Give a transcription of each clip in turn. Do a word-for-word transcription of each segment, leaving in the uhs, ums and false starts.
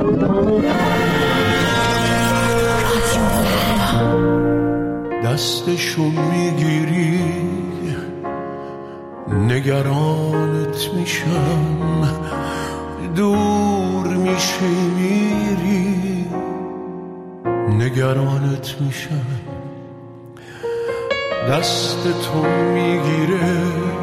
دستشو میگیری نگرانت میشم، دور میشی میری نگرانت میشم. دست تو میگیره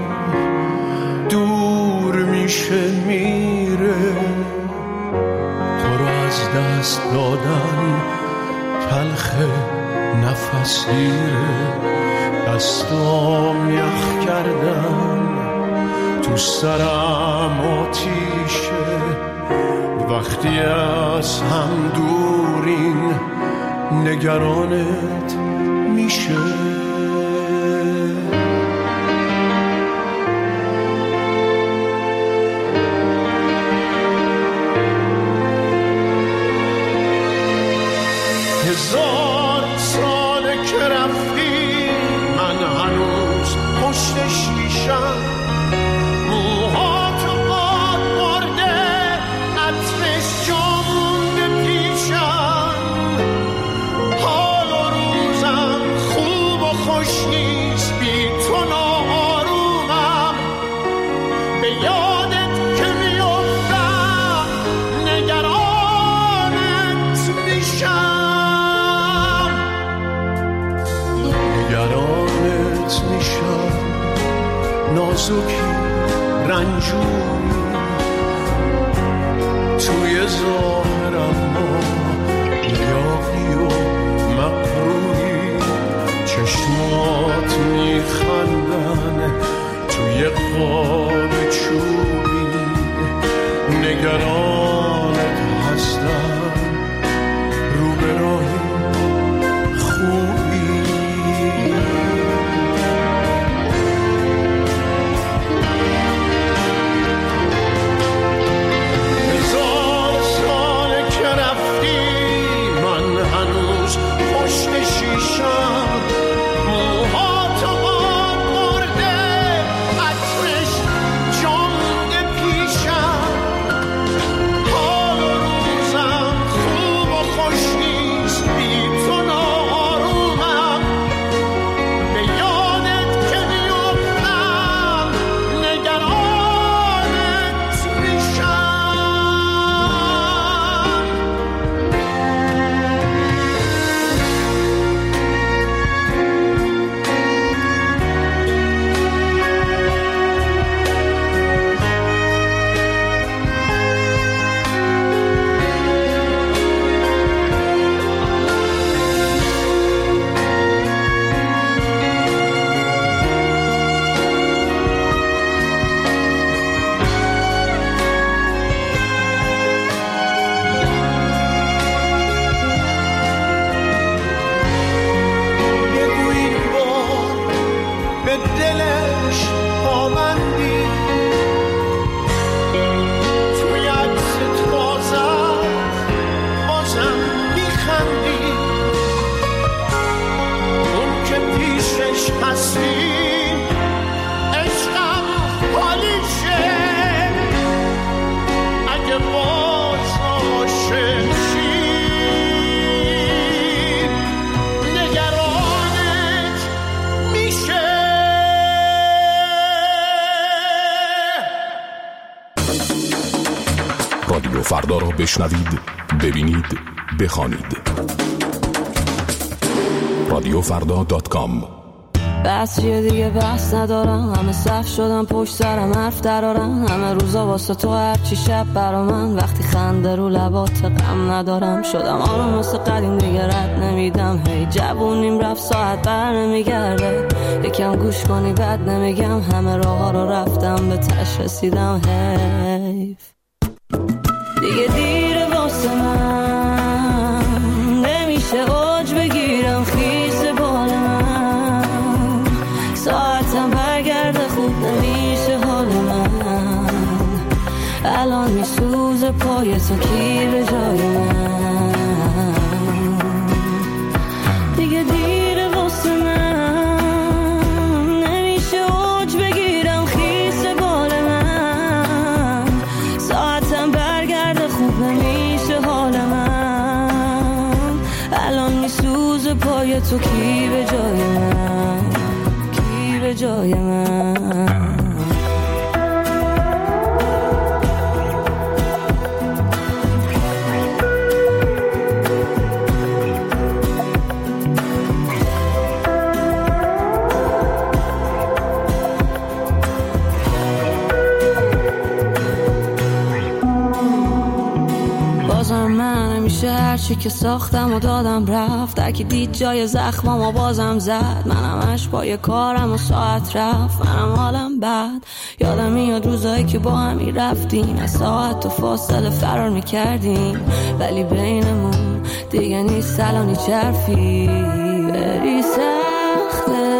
دور میشه میره، تو رو از دست دادن تلخه نفس گیره. دستام یخ کردن تو سرم آتیشه، وقتی از هم دورین نگرانت میشه. هزار ساله که رفتی من هنوز پشت شیشم، موهاتو باد برده عطرش جا مونده پیشم. حال و روزم خوب و خوش نیست بی تو ناآرومم، به یادت که میافتم نگرانت میشم. نگرانت میشم نازکی رنجوری، توی ظاهرم ما یاقی و مقروری. چشمات میخندن توی قاب چوبی، نگرانت هستم رو به راهی خوبی. رادیو فردا را بشنوید، ببینید، بخوانید. رادیو فردا دات کام. بس چیه دیگه بس ندارم، همه صف شدم پشت سرم حرف درارم، همه روزا واسه تو هرچی شب برا من، وقتی خنده رو لبات غم ندارم، شدم آروم مثل قدیم دیگه رد نمیدم، هی جوونیم رفت ساعت بر نمیگرده، یکم گوش کنی بد نمیگم، همه راه ها رو رفتم به تش رسیدم، حیف دیگه دیره واسه من، نمیشه اوج بگیرم خیس بال من، ساعتم برگرده خوب نمیشه حال من، الان میسوزه پای تو کی به جای من، دیگه دیره واسه من، نمیشه اوج بگیرم خیس بال من، ساعتم برگرده خوب نمیشه حال سوز پای تو کی به جای من، کی به جای من. هرچی که ساختم و دادم رفت، هرکی دید جای زخمم و بازم زد. منم اش پای کارم و ساعت رفت، منم حالم بد. یادم میاد روزایی که با همی رفتیم، از ساعت و فاصله فرار میکردیم، ولی بینمون دیگه نیست الانی چرفی. بری سخته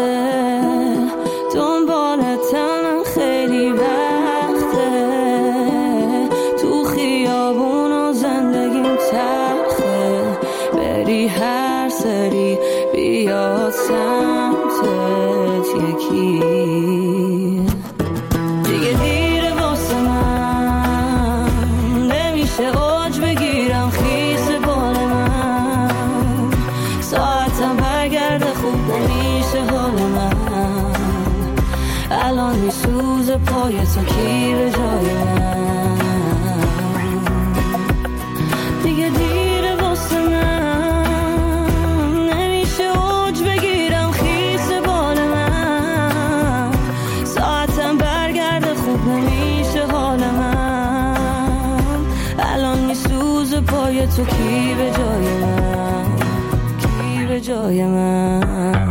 دنبالتم خیلی وقته، تو خیابون و زندگیم تخته. بری هر سری بیاد سمتت یکی، دیگه دیره واسه من، نمیشه اوج بگیرم خیس بال من. ساعتم برگرده خوب نمیشه حال من، الان میسوزه پای تو کی به جای من. دیگه دیره واسه من، نمیشه اوج بگیرم خیس بال من. ساعتم برگرده خوب نمیشه حال من، الان میسوزه پای تو کی به جای من، کی به جای من.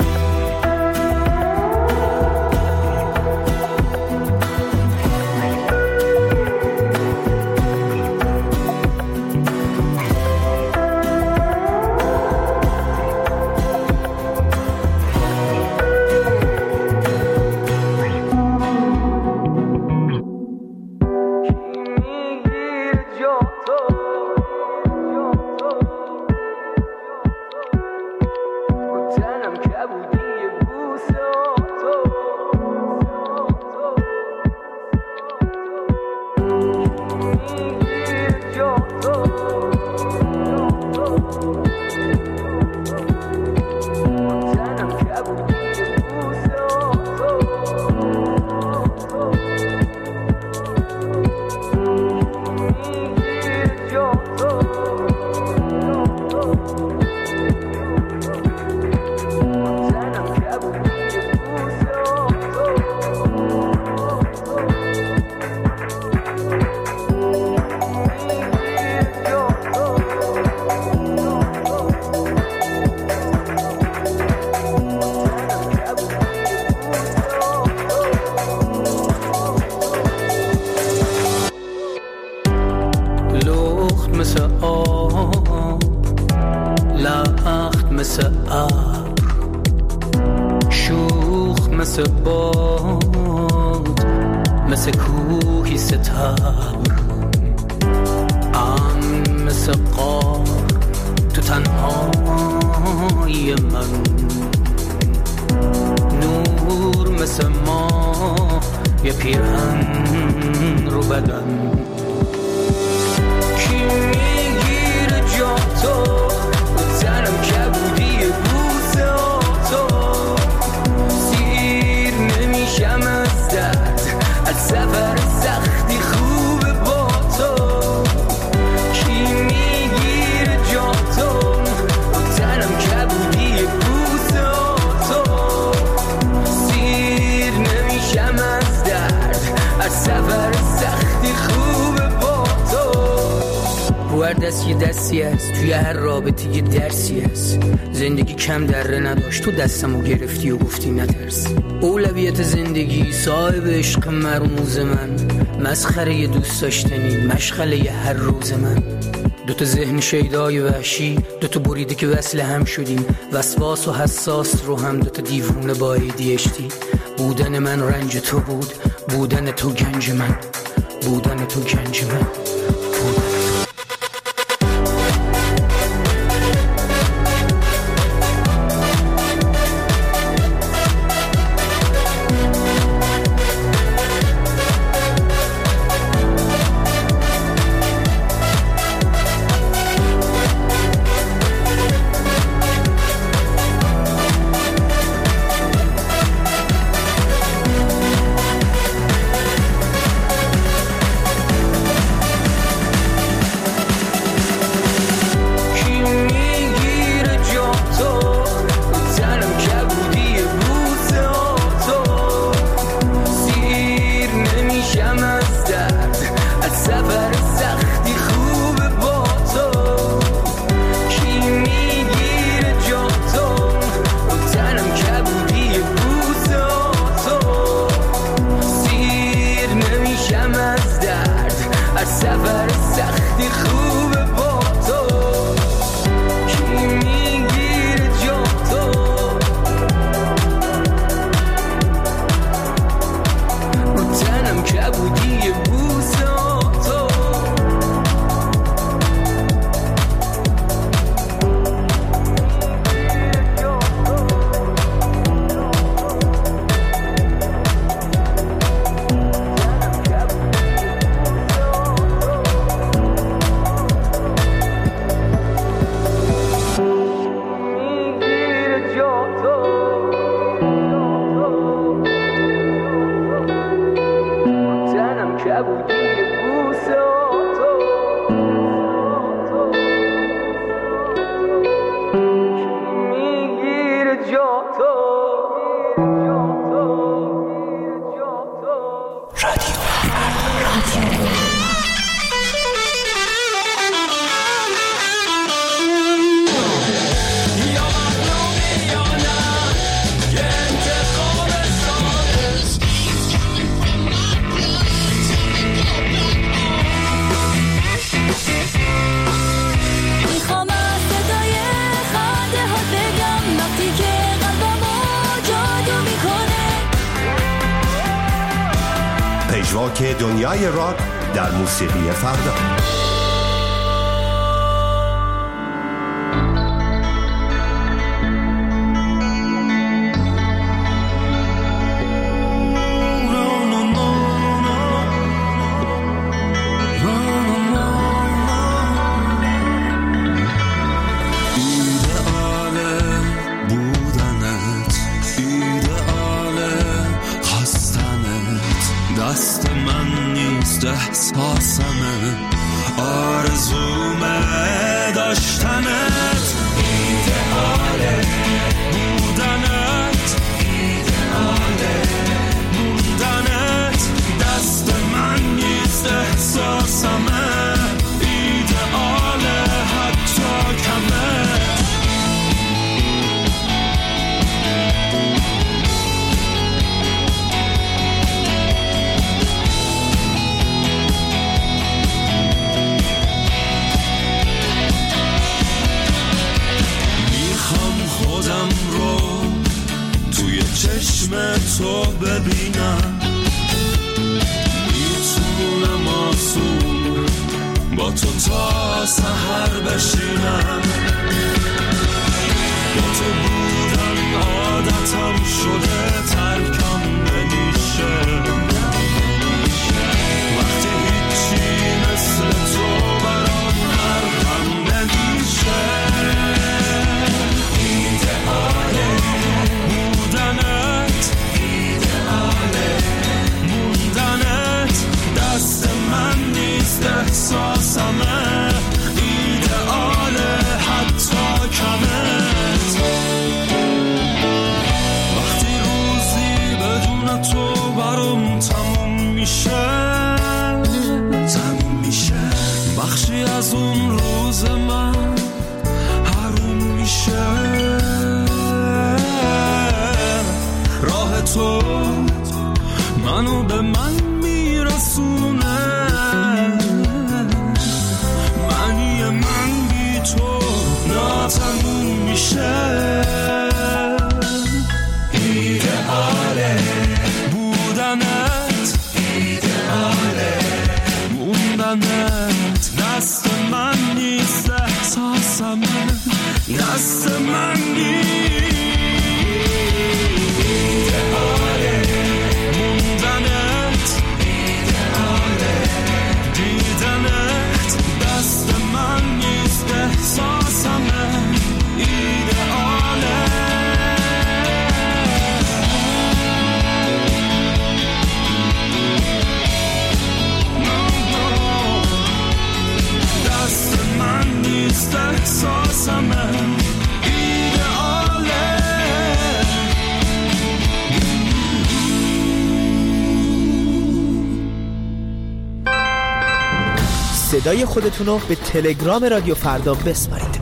توی هر رابطه یه درسی هست. زندگی کم دره نداشت، تو دستمو گرفتی و گفتی نترس. اولویت زندگی صاحب عشق مرموز من، مسخره دوست داشتنی مشغله هر روز من. دوتا ذهن شیدای وحشی، دوتا بریده که وصل هم شدیم، وسواس و حساس رو هم دوتا دیوونه با ای دی اچ دی. بودن من رنج تو بود، بودن تو گنج من، بودن تو گنج من، بودن برنامه دنیای راک در موسیقی فردا. احساسمه آرزومه داشتنت ایدئاله بودنت ایدئاله موندنت دست من نیست احساسمه ایدئاله حتی کمت چشم تو ببینم میتونم آسون با تو تا سحر بشینم با تو بودن عادتم شده ترکم نمیشه وقتی هیچی مثل تو برام مرهم نمیشه ایدئاله بودنت ایدئاله موندنت دست من نیست احساسمه ایدئاله حتی کمت وقتی روزی بدون تو برام تموم میشه تموم میشه بخشی از اون روز من حروم میشه راه تو منو به من میرسونه معنی من بی تو ناتموم میشه ایدئاله بودنت ایدئاله موندنت دست من نیست احساسم دست من نیست ایدئاله موندنت ایدئاله دیدنت دست من نیست احساسم ایدئاله دست من نیست احساسم صدای خودتون رو به تلگرام رادیو فردا بسپارید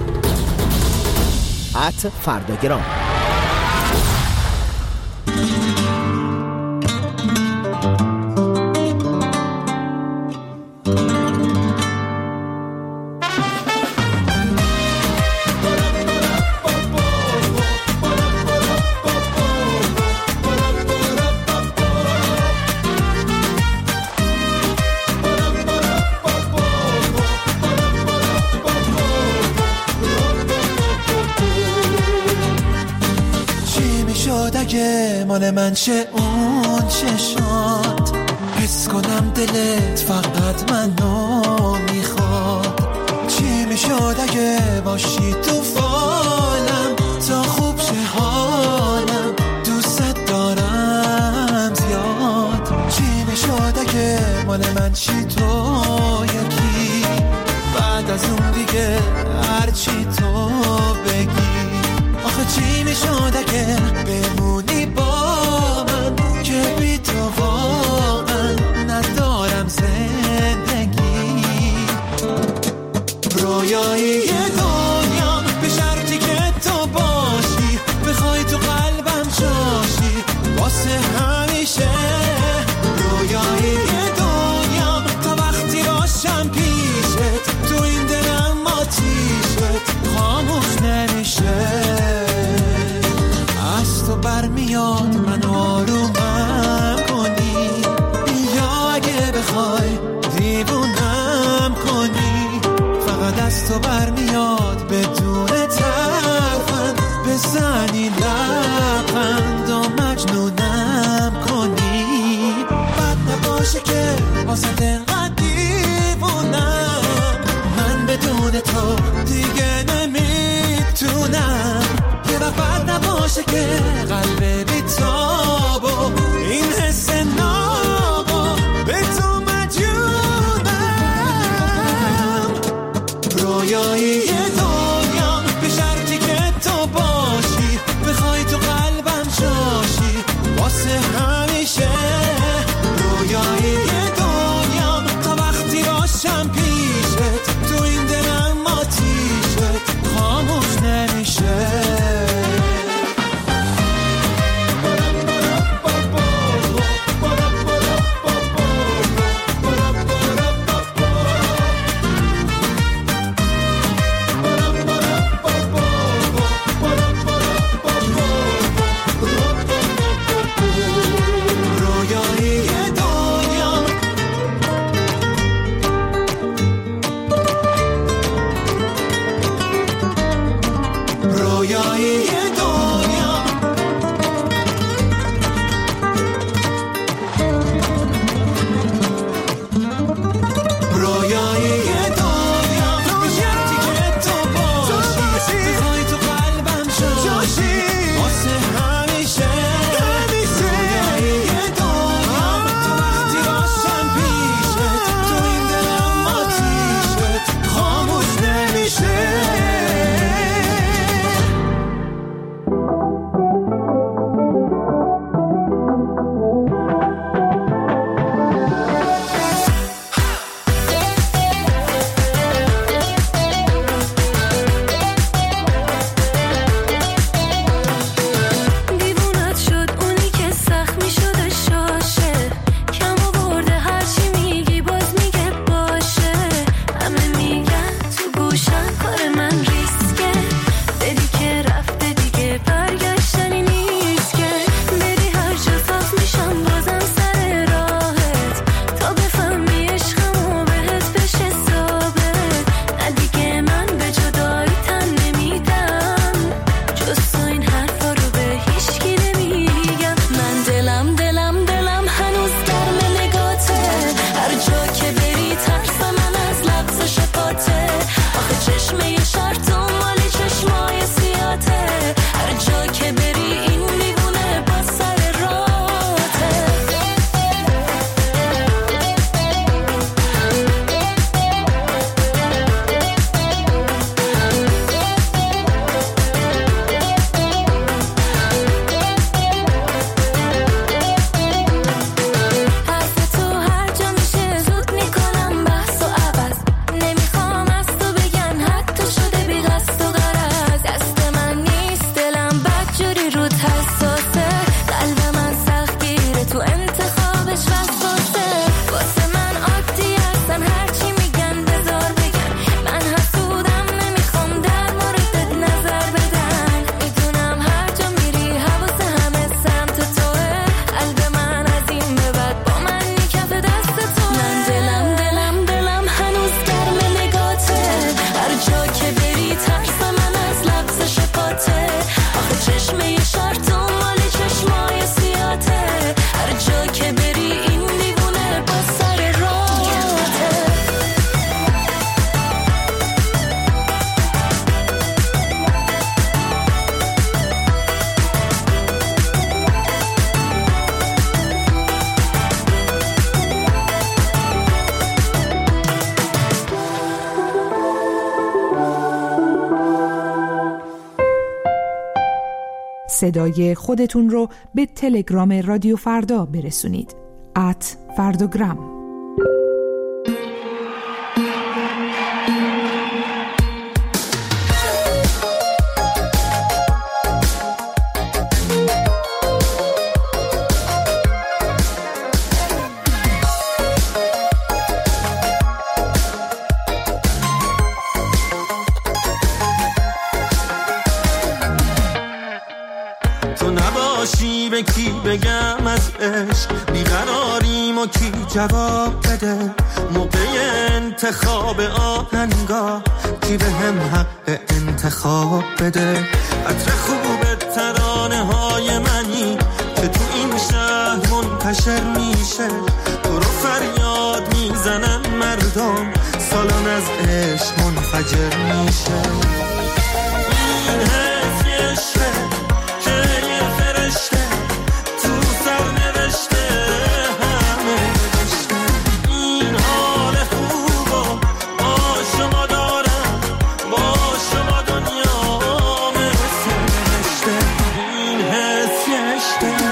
ات فرداگرام. مال من چه اون چشات حس کنم دلت فقط منو میخواد چی میشد اگه باشی تو فالم تا خوب شه حالم دوست دارم زیاد چی میشد اگه مال من چی تو یکی بعد از اون دیگه هرچی تو بگی آخه چی میشد اگه بمونی با من که بی تو واقعا ندارم زندگی رویایی دنیا به شرطی که تو باشی بخوای تو قلبم جاشی واسه همیشه رویایی دنیا تا وقتی باشم پیشت تو این دلم آتیشت خاموش نمیشه از تو برمیاد من آرومم کنی یا اگه تو برمیاد بدون ترفند، بزنی لبخند و مجنونم کنی. بد نباشه که واسه دلقدر دیوونم، من بدون تو دیگه نمیتونم. یه وقت بد نباشه که قلب بیتاب و این حس نابو به تو مجنونم. رویایی دنیام به شرطی که تو باشی، بخوای تو قلبم جاشی واسه همیشه. رویایی دنیام تا وقتی باشم پیشت، تو این دلم آتیشت خاموش نمیشه. صدای خودتون رو به تلگرام رادیو فردا برسونید. ات فرداگرام. تو نباشی به کی بگم از عشق، بیقراریم اما کی جواب بده موقع انتخاب آهنگا، کی به هم حق انتخاب بده. عطر خوب ترانه های منی که تو این شهر منتشر میشه، تو رو فریاد میزنن مردم، سالن از عشق منفجر میشه. این حس یه عشقه که یه فرشته تو سر نوشته همه نوشته. این حال خوبو با شما دارم، با شما دنیا مثل نوشته. این حس یه عشقه.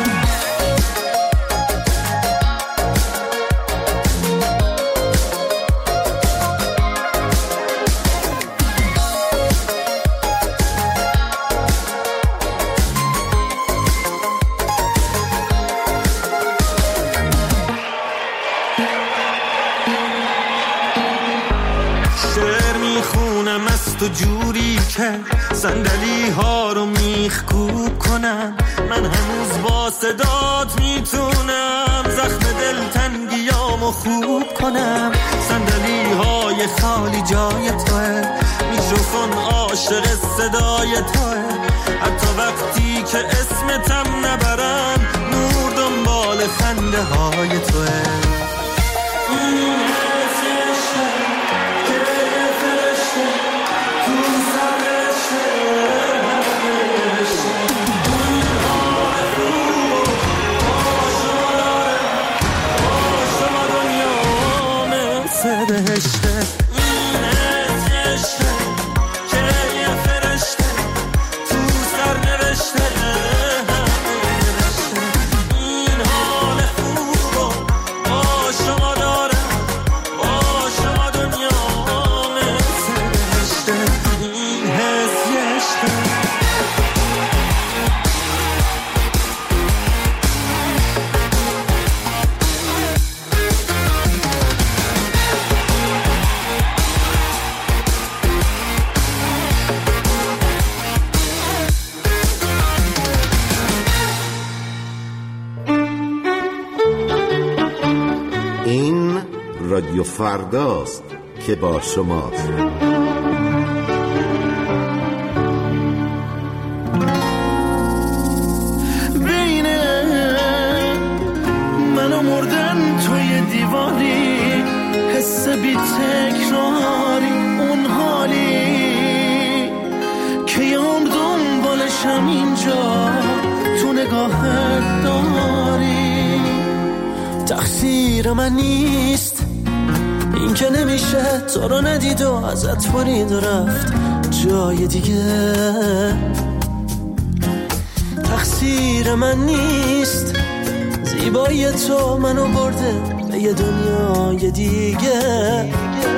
تو جوری که صندلی ها رو میخکوب کنم، من هنوز با صدات میتونم زخم دلتنگیامو خوب کنم. صندلی های خالی جای توه، میکروفون عاشق صدای توه، حتی وقتی که اسمتم نبرم نور دنبال خنده های توه. بهشته این عشقه که یه فرشته تو سر نوشته همه نوشته. این حال خوبو با شما دارم، با شما دنیا مثل بهشته. این حس یه عشقه. رادیو فرداست که با شماست. بین من و مردن توی دیواری، حس بی تکراری، اون حالی که یام دنبالشم اینجا تو نگاهت داری. تقصیر من نیست این که نمیشه تو رو ندید و ازت برید و رفت جای دیگه. تقصیر من نیست زیبایی تو منو برده به یه دنیای دیگه.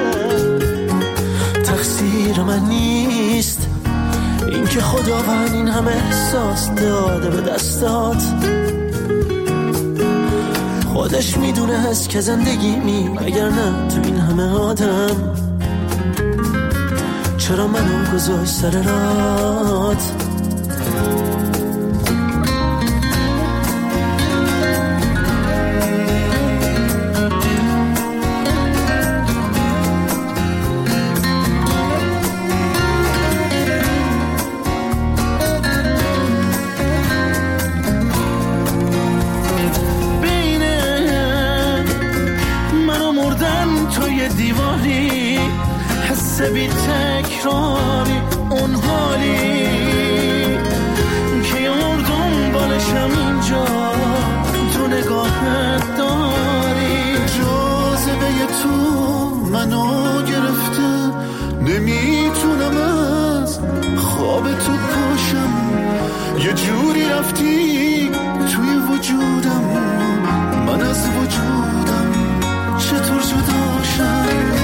تقصیر من نیست این که خداوند این همه احساس داده به دستات. خودش میدونه هست که زندگی می اگر نه تو این همه آدم چرا منو گذاشت سر رات. دیواری حس بی تکراری، اون حالی که یار دنبالشم اینجا تو نگاهت داری. جاذبه تو منو گرفته، نمیتونم از خواب تو پاشم. یه جوری رفتی توی وجودم، من از وجودم چطور جدا شم.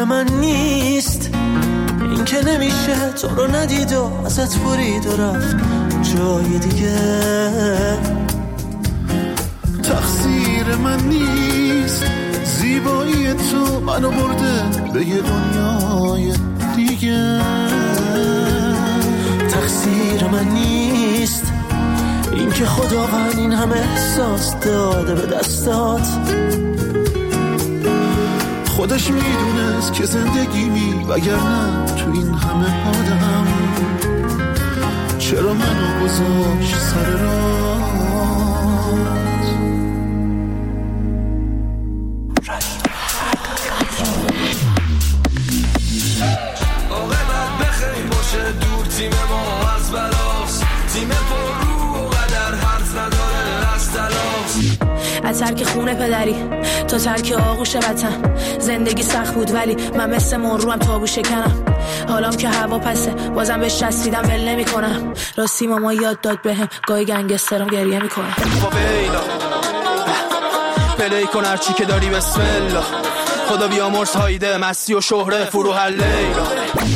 من نیست، این که نمیشه تو رو ندید و ازت برید و رفت جای دیگه. تقصیر من نیست، زیبایی تو منو برده به یه دنیای دیگه. تقصیر من نیست، این که خداوند این همه احساس داده به دستات. خودش میدونست که زندگیمی وگرنه تو این همه آدم چرا منو گذاشت سر راه. تیم ما از بلاست، تیم پر رو و قدر حرف نداره از تلاست. از ترک خونه پدری تا ترک آغوش وطن، زندگی سخت بود ولی من مثل مرو هم تابو شکنم. حالام که هوا پسه بازم بهش چسبیدم ول نمی کنم. راستی ماما یاد داد بهم گاهی گنگسترم گریه می کنم. فاویلا پلی کن هرچی که داری بسم الله. خدا بیامرز هایده مستی و شهره فروح لیلا.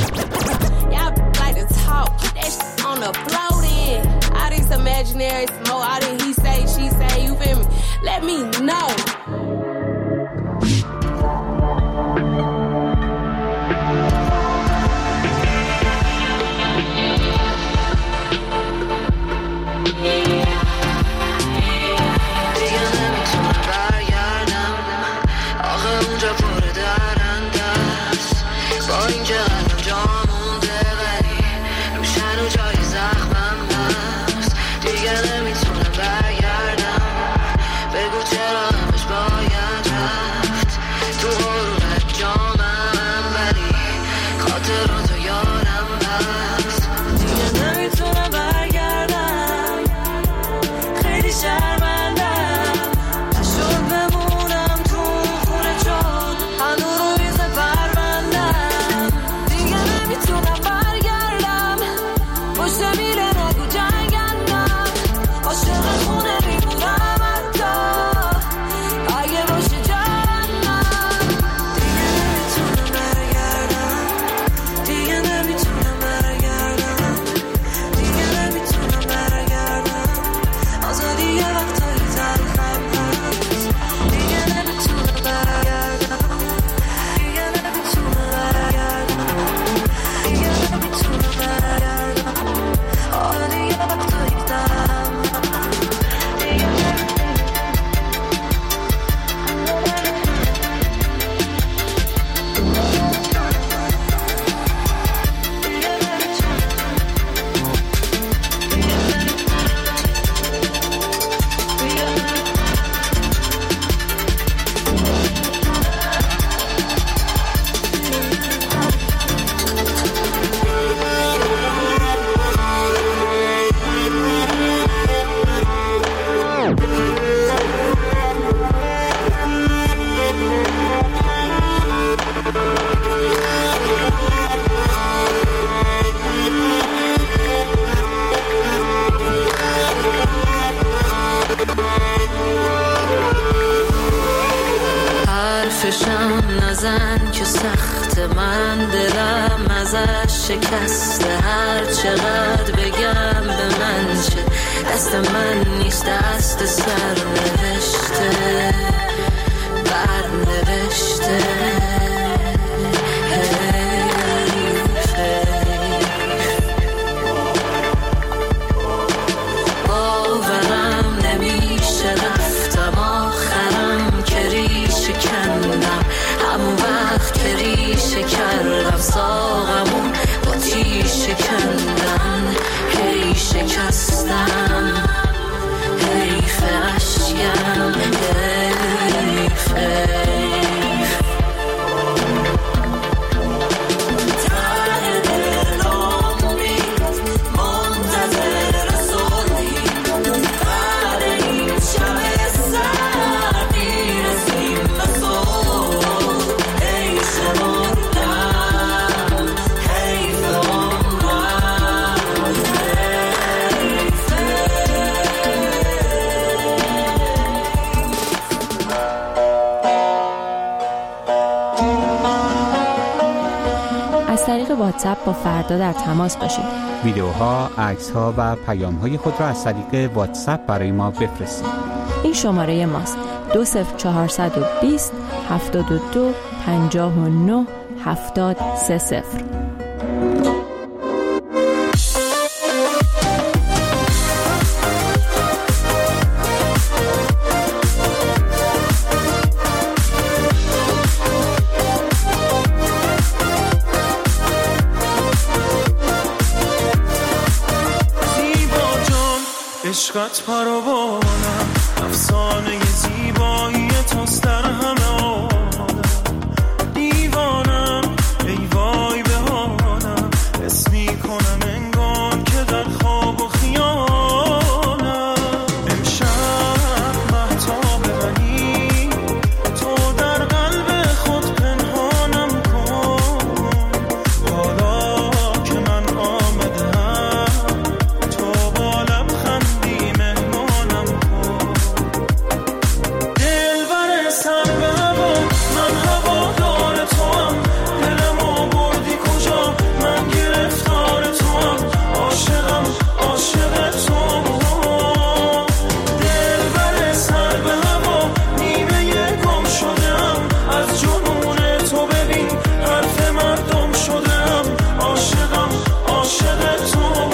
Imaginary smoke, all that he say, she say, you feel me? Let me know. نزن که سخت من دلم ازش شکسته. هر چقدر بگم به من چه دست من نیست، دست سر نوشته بر نوشته. باورم نمیشه رفتم آخرم که ریشه کندم، همون وقت که ریشه کردم ساقمون با تیشه کندن. هی شکستم حیف اشیم حیف حیف. ته دل امید منتظر صلحی، بعد این شب سرد میرسیم به صلح. حیف مردم حیف عمرم حیف حیف. واتساپ با فردا در تماس باشید. ویدیوها، عکس‌ها و پیام‌های خود را از طریق واتساپ برای ما بفرستید. این شماره ماست: دو صفر چهارصد و بیست هفتاد و دو پنجاه و نه هفتاد سه صفر. عشقت پروانم، افسانه زیبایی توست در همه عالم. دیوانم ای وای به حالم، حس میکنم انگار که در خواب و خیالم. امشب مهتاب منی، تو در قلب خود پنهانم کن. حالا که من آمدم تو با لبخندی مهمانم کن. دلبر سر به هوا، من هوادار توام. دلمو بردی کجا، من گرفتار توام. عاشقم عاشق توام. دلبر سر به هوا، نیمه گم شدم از جنون تو. ببین حرف مردم شدم. عاشقم عاشق توام.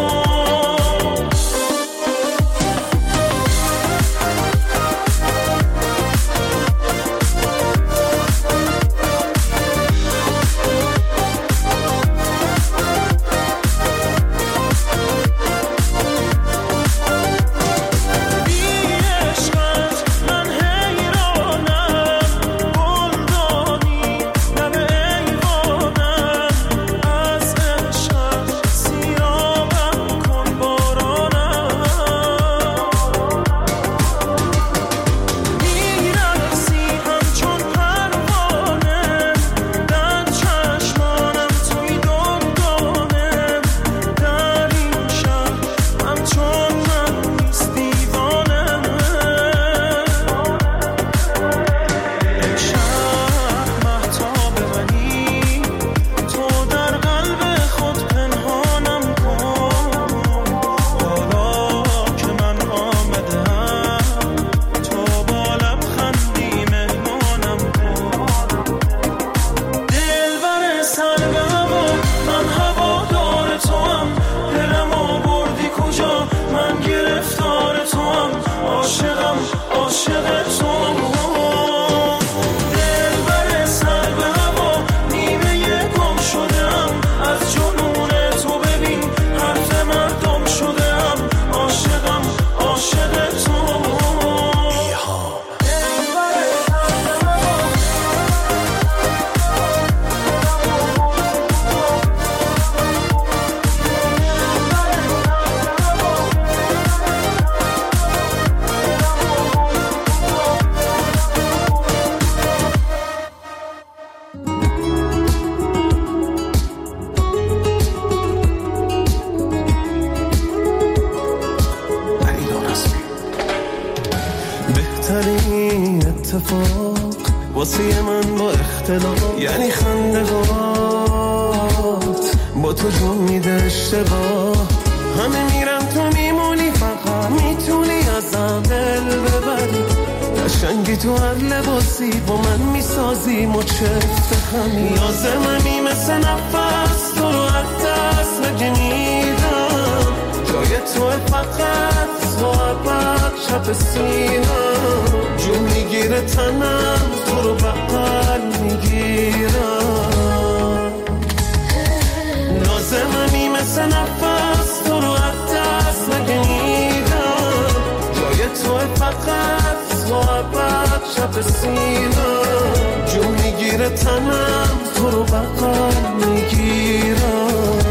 بهترین اتفاق واسه من با اختلاف یعنی خنده‌هات با تو جون میده اشتباه. همه میرم تو میمونی، فقط میتونی ازم دل ببری. قشنگی تو هر لباسی با من میسازی مچفت خمی. لازممی مثل نفس تو رو از دست نگیدم. جای تو فقط تو عبد شب سینم. جون میگیره تنم تو رو بغل میگیرم. لازممی مثل نفس تو رو از دست نگیدم. جای تو فقط تو عبد شب سینم. جون میگیره تنم تو رو بغل میگیرم.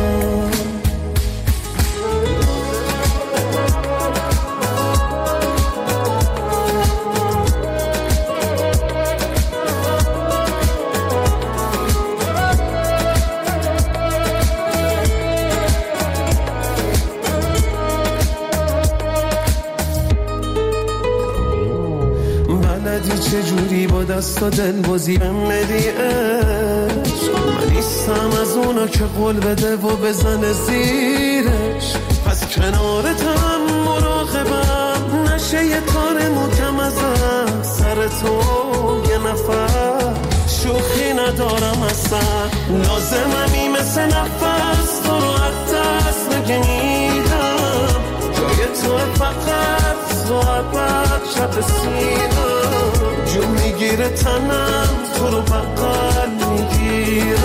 بلدی چجوری با دست و دل بازی بهم بدی عشق. من نیستم از اونا که قول بده و بزنه زیرش، پس کنارتم مراقبم نشه یه تار محکم ازم سر تو یه نفر شوخی ندارم اصلا، لازممی مثل نفس تو رو از دست نگیدم، جای تو فقط صحبت شب سینم، جون میگیره تنم تو رو بغل میگیرم،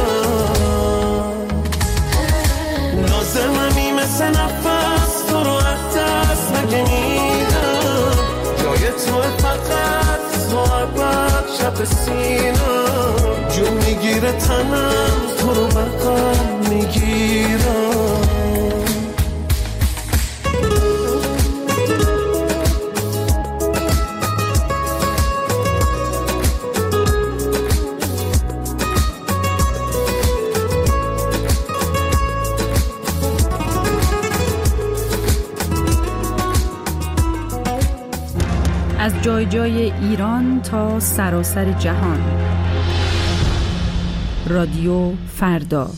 لازممی مثل نفس تو رو از دست نگیدم، جای تو فقط صحبت شب سینم، جون میگیره تنم تو رو بغل میگیرم. از جای جای ایران تا سراسر جهان، رادیو فردا.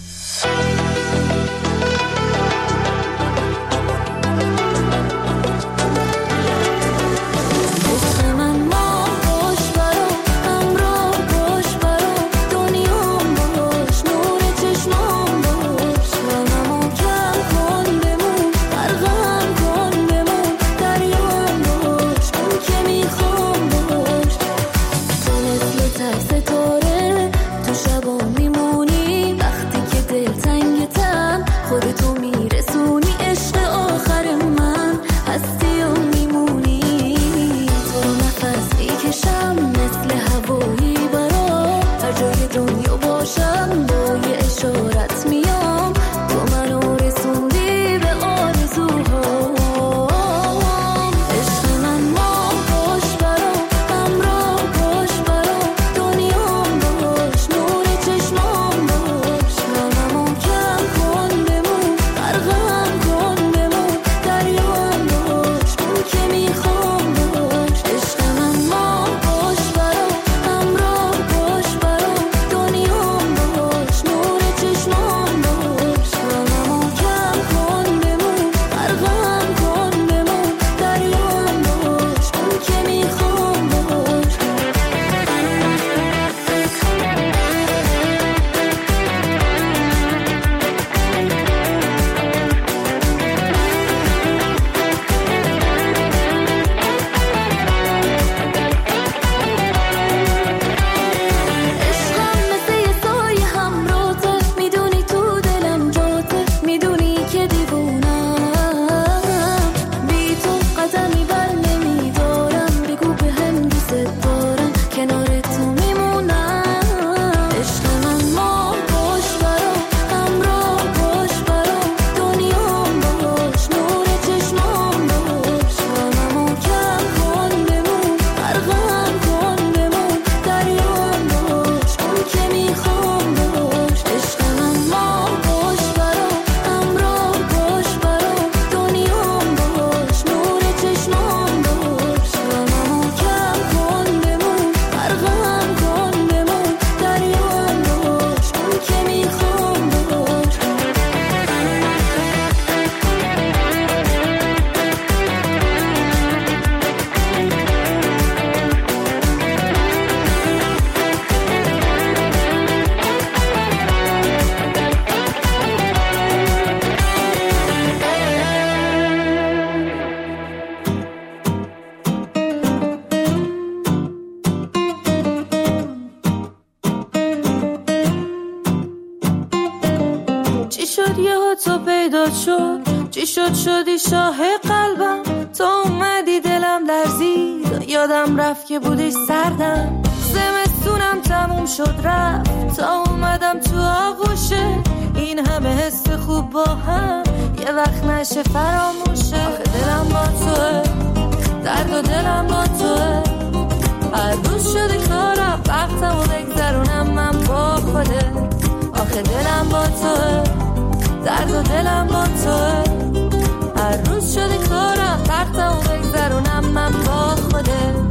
چی شد شدی شاه قلبم، تو اومدی دلم لرزید، یادم رفت که بودی سردم، زمستونم تموم شد رفت تا اومدم تو آغوشه، این همه حس خوب با هم یه وقت نشه فراموشه، آخه دلم با توه، درد و دلم با توه، هر روز شده کارم وقتم و بگذرونم من با خوده، آخه دلم با توه، درد و دلم با توه، هر روز شده کارم وقتم و بگذرونم من با خوده.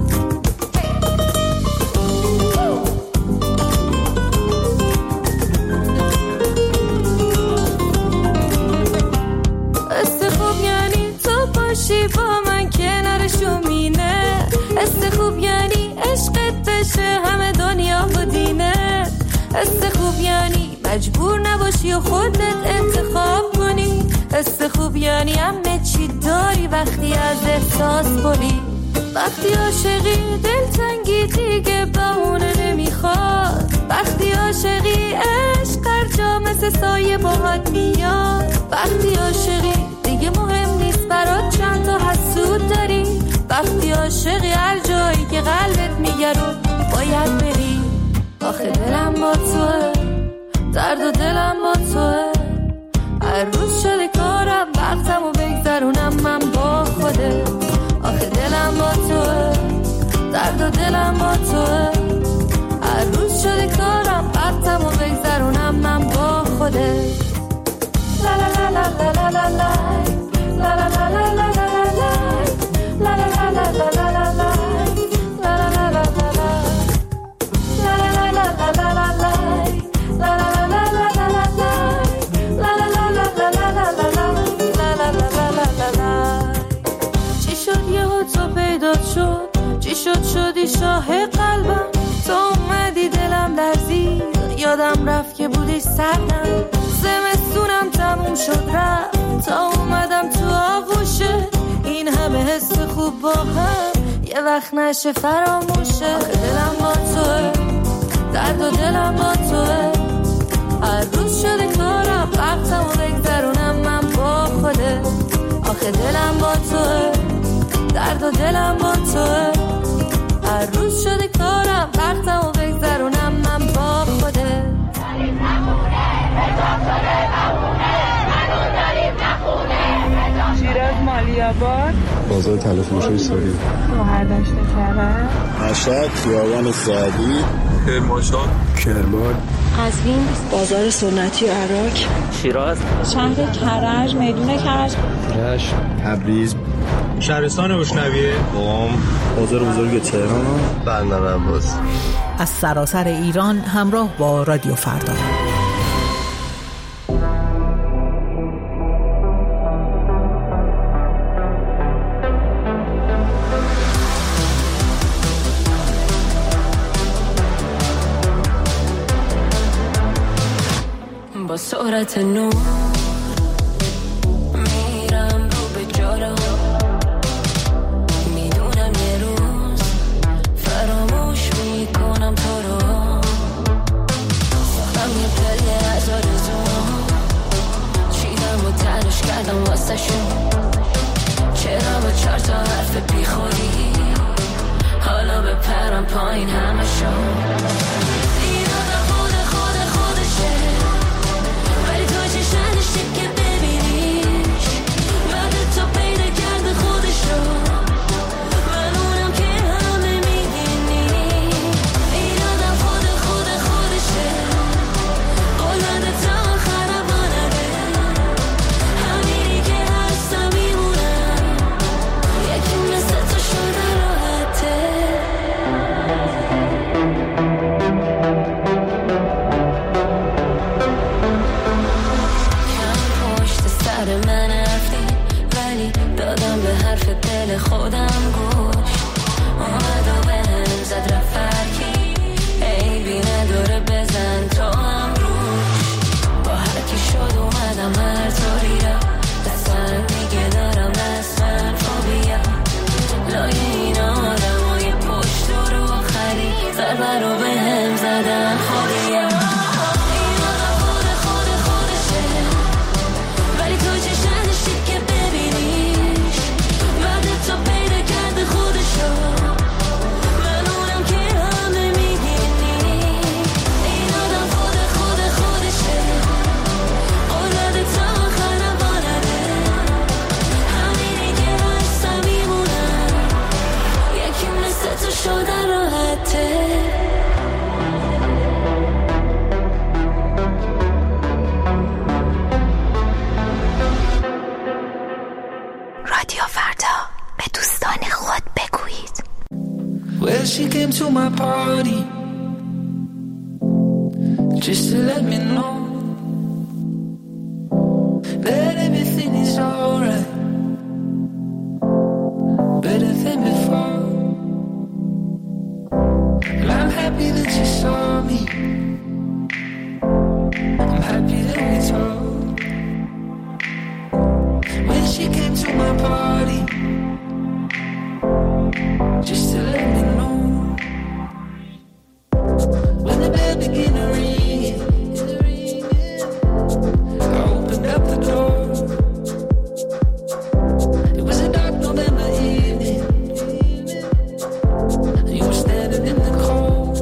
باشی با من کنارشو مینه. است خوب یعنی عشقت بشه همه دنیا و دینه. است خوب یعنی مجبور نباشی و خودت انتخاب کنی. است خوب یعنی همه چی داری وقتی از احساس بولی. وقتی عاشقی دلتنگی دیگه بهونه نمیخواد. وقتی عاشقی عشق هر جا مثل سایه باهات میاد. وقتی عاشقی دیگه مهم نیست برات چند تا حسود داری. وقتی عاشقی هر جایی که قلبت میگه رو باید بری. آخه دلم با توه، درد و دلم با توه. هر روز شده کارم وقتم و بگذرونم من با خوده. آخه دلم با توه، درد و دلم با توه. هر روز شده کارم وقتم و بگذرونم من با خوده. لا لا لا لا لا لا لا لا لا لا لا لا لا لا لا لا لا لا. چی شد شدی شاه قلبم، تو اومدی دلم لرزید، یادم رفت که بودی سردم. زمستونم تموم شد رفت تا اومدم تو آغوشه. این همه حس خوب با هم یه وقت نشه فراموشه. آخه دلم با توه، درد و دلم با توه. هر روز شده کارم وقتم و بگذرونم من با خوده. آخه دلم با توه، درد و دلم با توه. هر روز شده کارم وقتم و بگذرونم من با خوده. داریم نخونه حساب شده نمونه منو داریم نخونه. شیراز مالیاباد، بازار تلفروشی سوری، مهردشت کرد، مشهد خیابان سعدی، کرمانشاه، کرمان، قزوین بازار سنتی عراق، شیراز شهر کرج میدون کرج، رشت، تبریز، شهرستان بشنویه، قم، بازار بزرگ تهران، بندر عباس. از سراسر ایران همراه با رادیو فردا. با سرعت نور میرم رو به جارم، میدونم یه روز فراموش میکنم تو رو. ساختم یه پله از آرزوام، چیدم و تنش کردم واسه شون. چرا با چار تا حرف بیخوری حالا بپرم پایین همه شون. که ببینیش بعد تو پیدا کرده خودش رو، من اونم که همه میدینی. این آدم خود خود خودشه، قلده تا آخر بانده. همینی که هستم میمونم، یکی مثل تو شده راحته. من رفتی ولی دادم به حرف دل خودم گوش. اومد و به هم زد رفت فرکی، عیبی نداره بزن تو هم روش. با هرکی شد اومدم هر طوری را دستم دیگه دارم دست من فوبیا. لای این آدم های پشت رو خری ضربه رو به هم زدن خودیا. رادیو فردا به دوستان خود بگویید. Well, she came to my party just to let me know that everything is alright. she came to my party just to let me know. When the bell began to ring, I opened up the door. It was a dark November evening, and you were standing in the cold.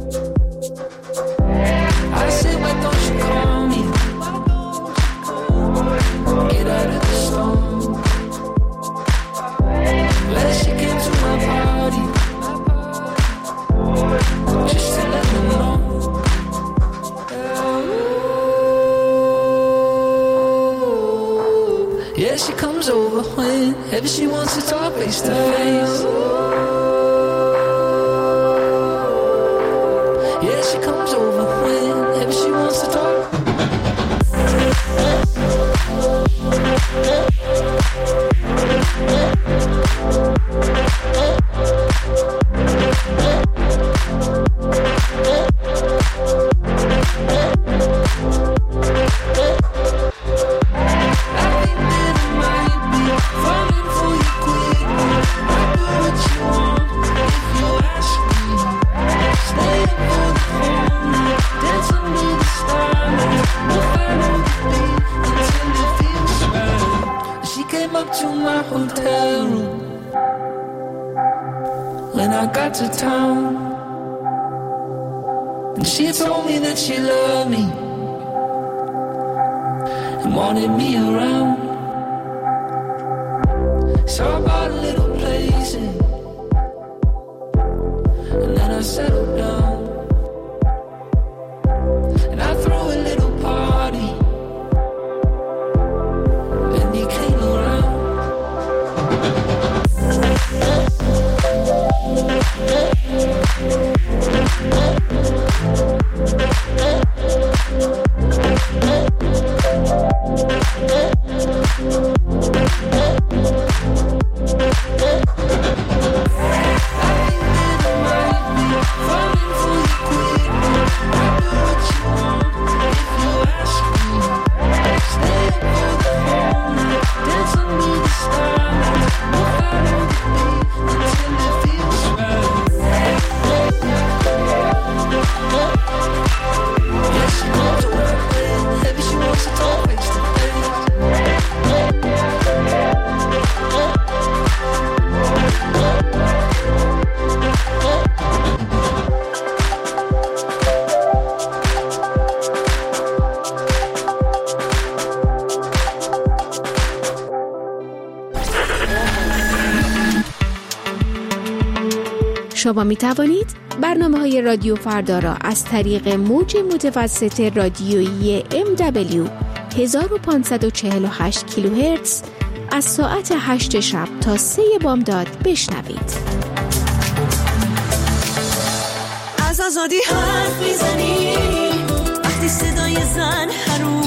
I said, why don't you call me? Get out of the storm. Well, she came to my party just to let me know. Yeah, she comes over whenever she wants to talk face to face. Yeah, she comes over whenever she wants to talk. To town, and she told me that she loved me and wanted me around. So I bought a little place and, and then I settled down, and I threw a little party and he came around. شما می توانید برنامه های رادیو فردا را از طریق موج متوسط رادیویی ام دبلیو هزار و پانصد و چهل و هشت کیلوهرتز از ساعت هشت شب تا سه بامداد بشنوید. از آزادی حرف میزنی وقتی صدای زن هر